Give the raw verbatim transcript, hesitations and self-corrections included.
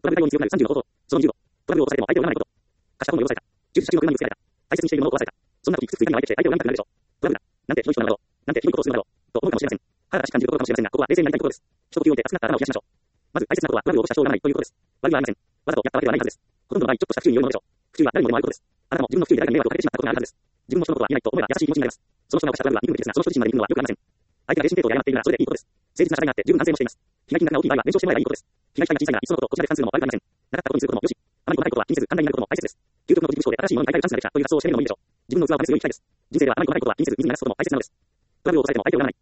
トラブル対応に強くなるさんじゅうの方法。そのにじゅうご。トラブルを起こされても相手を読まないこと。可視化本を要された。従事者中の不満にぶつけられた。大切にしているものを壊された。そんな時いくつついたにも相手って相手を恨みたくなるでしょう。トラブルだ。なんてひどい人なんだろう。なんてひどいことをするんだろう。と思うかもしれません。腹立たし感じることかもしれませんが、ここは冷静になりたいところです。一呼吸置いて熱くなった頭を冷やしましょう。まず大切なことはトラブルを起こした人を恨まないということです。悪意はありません。わざとやったわけではないはずです。ほとんどの場合、ちょっとした不注意によるものでしょう。不注意は誰にもでもあることです。あなたも自分の不注意で誰かに迷惑をかけてしまったことがあるはずです。自分も人のことは言えないと思えば優しい気持ちになります。その人が起こしたトラブルは憎むべきですが、その人自身まで憎むのはよくありません。相手が精神抵当で謝っているならそれでいいことです。誠実な謝罪があって十分反省もしています。被害金額が大きい場合は弁償してもらえばいいことです。被害金額が小さいならいっそのことをこちらで負担するのも悪くありません。なかったことにすることもよし。あまり細かいことは気にせず簡単になることも大切です。究極の個人思考で新しいものに買い替えるチャンスができたという発想をしてみるのもいいでしょう。自分の器を試す良い機会です。人生ではあまり細かいことは気にせず自らなすことも大切なのです。トラブルを起こされても相手を恨まない。